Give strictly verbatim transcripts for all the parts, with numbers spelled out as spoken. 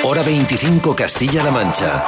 Hora veinticinco Castilla-La Mancha.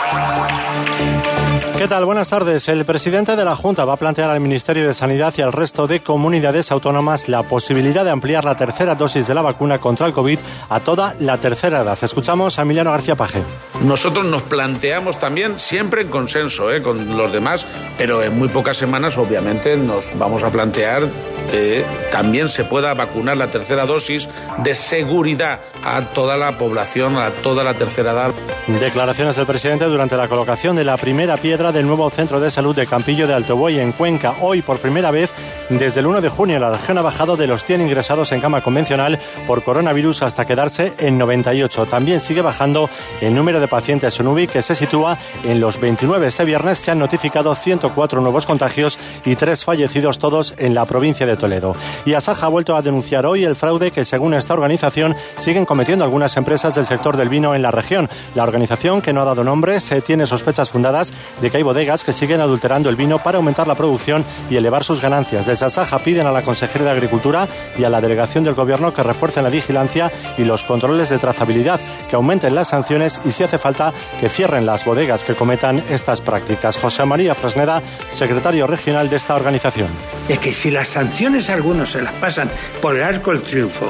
¿Qué tal? Buenas tardes. El presidente de la Junta va a plantear al Ministerio de Sanidad y al resto de comunidades autónomas la posibilidad de ampliar la tercera dosis de la vacuna contra el COVID a toda la tercera edad. Escuchamos a Emiliano García Paje. Nosotros nos planteamos también, siempre en consenso ¿eh? con los demás, pero en muy pocas semanas obviamente nos vamos a plantear que también se pueda vacunar la tercera dosis de seguridad a toda la población, a toda la tercera edad. Declaraciones del presidente durante la colocación de la primera piedra del nuevo centro de salud de Campillo de Alto Buey en Cuenca. Hoy, por primera vez, desde el uno de junio, la región ha bajado de los cien ingresados en cama convencional por coronavirus hasta quedarse en noventa y ocho. También sigue bajando el número de pacientes en U B I, que se sitúa en los veintinueve. Este viernes se han notificado ciento cuatro nuevos contagios y tres fallecidos, todos en la provincia de Toledo. Y Asaja ha vuelto a denunciar hoy el fraude que, según esta organización, siguen cometiendo algunas empresas del sector del vino en la región. La organización, que no ha dado nombre, se tiene sospechas fundadas de que hay bodegas que siguen adulterando el vino para aumentar la producción y elevar sus ganancias. Desde Asaja piden a la Consejería de Agricultura y a la Delegación del Gobierno que refuercen la vigilancia y los controles de trazabilidad, que aumenten las sanciones y, si hace falta, que cierren las bodegas que cometan estas prácticas. José María Fresneda, secretario regional de esta organización. Es que si las sanciones a algunos se las pasan por el arco del triunfo,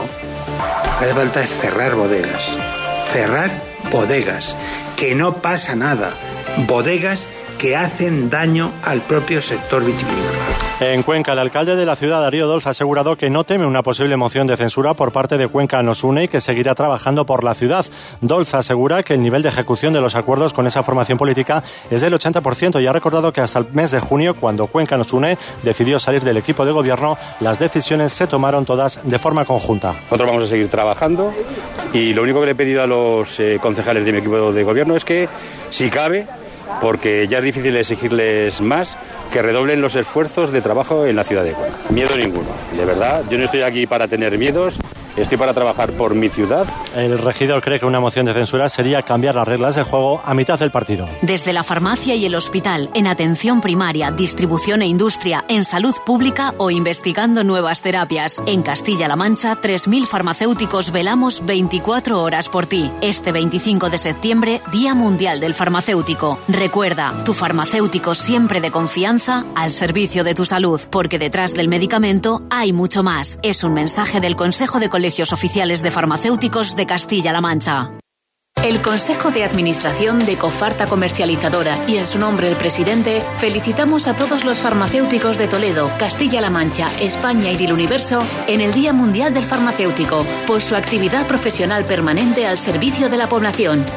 lo que hace falta es cerrar bodegas. Cerrar bodegas. Que no pasa nada. Bodegas que hacen daño al propio sector vitivinícola. En Cuenca, el alcalde de la ciudad, Darío Dols, ha asegurado que no teme una posible moción de censura por parte de Cuenca Nos Une y que seguirá trabajando por la ciudad. Dols asegura que el nivel de ejecución de los acuerdos con esa formación política es del ochenta por ciento y ha recordado que hasta el mes de junio, cuando Cuenca Nos Une decidió salir del equipo de gobierno, las decisiones se tomaron todas de forma conjunta. Nosotros vamos a seguir trabajando y lo único que le he pedido a los eh, concejales de mi equipo de gobierno es que, si cabe, porque ya es difícil exigirles más, que redoblen los esfuerzos de trabajo en la ciudad de Cuenca. Miedo ninguno, de verdad. Yo no estoy aquí para tener miedos, estoy para trabajar por mi ciudad. El regidor cree que una moción de censura sería cambiar las reglas de juego a mitad del partido. Desde la farmacia y el hospital, en atención primaria, distribución e industria, en salud pública o investigando nuevas terapias. En Castilla-La Mancha, tres mil farmacéuticos velamos veinticuatro horas por ti. Este veinticinco de septiembre, Día Mundial del Farmacéutico. Recuerda, tu farmacéutico siempre de confianza al servicio de tu salud, porque detrás del medicamento hay mucho más. Es un mensaje del Consejo de Colegios Oficiales de Farmacéuticos de Castilla-La Mancha. El Consejo de Administración de Cofarta Comercializadora y en su nombre el presidente felicitamos a todos los farmacéuticos de Toledo, Castilla-La Mancha, España y del universo en el Día Mundial del Farmacéutico por su actividad profesional permanente al servicio de la población.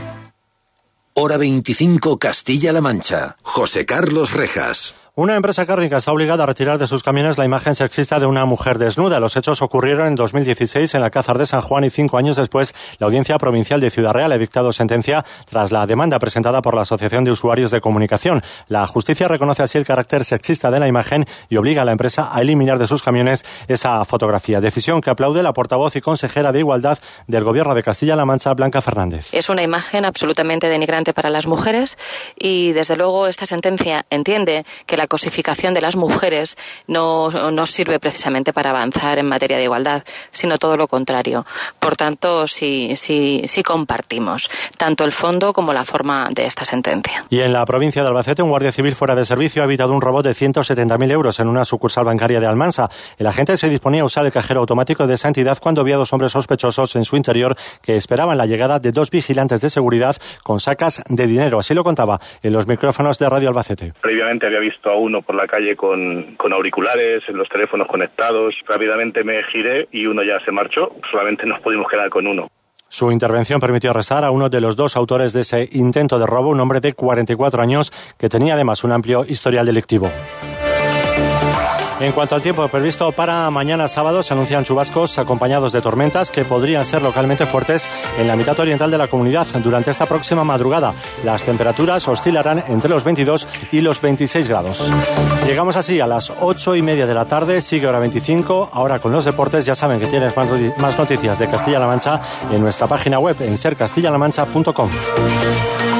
Hora veinticinco Castilla-La Mancha. José Carlos Rejas. Una empresa cárnica está obligada a retirar de sus camiones la imagen sexista de una mujer desnuda. Los hechos ocurrieron en dos mil dieciséis en Alcázar de San Juan y cinco años después la Audiencia Provincial de Ciudad Real ha dictado sentencia tras la demanda presentada por la Asociación de Usuarios de Comunicación. La justicia reconoce así el carácter sexista de la imagen y obliga a la empresa a eliminar de sus camiones esa fotografía. Decisión que aplaude la portavoz y consejera de Igualdad del Gobierno de Castilla-La Mancha, Blanca Fernández. Es una imagen absolutamente denigrante para las mujeres y, desde luego, esta sentencia entiende que la La cosificación de las mujeres no, no sirve precisamente para avanzar en materia de igualdad, sino todo lo contrario. Por tanto, sí, sí, sí compartimos tanto el fondo como la forma de esta sentencia. Y en la provincia de Albacete, un guardia civil fuera de servicio ha evitado un robo de ciento setenta mil euros en una sucursal bancaria de Almansa. El agente se disponía a usar el cajero automático de esa entidad cuando vio a dos hombres sospechosos en su interior que esperaban la llegada de dos vigilantes de seguridad con sacas de dinero. Así lo contaba en los micrófonos de Radio Albacete. Previamente había visto a uno por la calle con, con auriculares, en los teléfonos conectados. Rápidamente me giré y uno ya se marchó. Solamente nos pudimos quedar con uno. Su intervención permitió arrestar a uno de los dos autores de ese intento de robo, un hombre de cuarenta y cuatro años que tenía además un amplio historial delictivo. En cuanto al tiempo previsto para mañana sábado, se anuncian chubascos acompañados de tormentas que podrían ser localmente fuertes en la mitad oriental de la comunidad durante esta próxima madrugada. Las temperaturas oscilarán entre los veintidós y los veintiséis grados. Llegamos así a las ocho y media de la tarde, sigue hora veinticinco. Ahora con los deportes, ya saben que tienes más noticias de Castilla-La Mancha en nuestra página web en ser castilla la mancha punto com.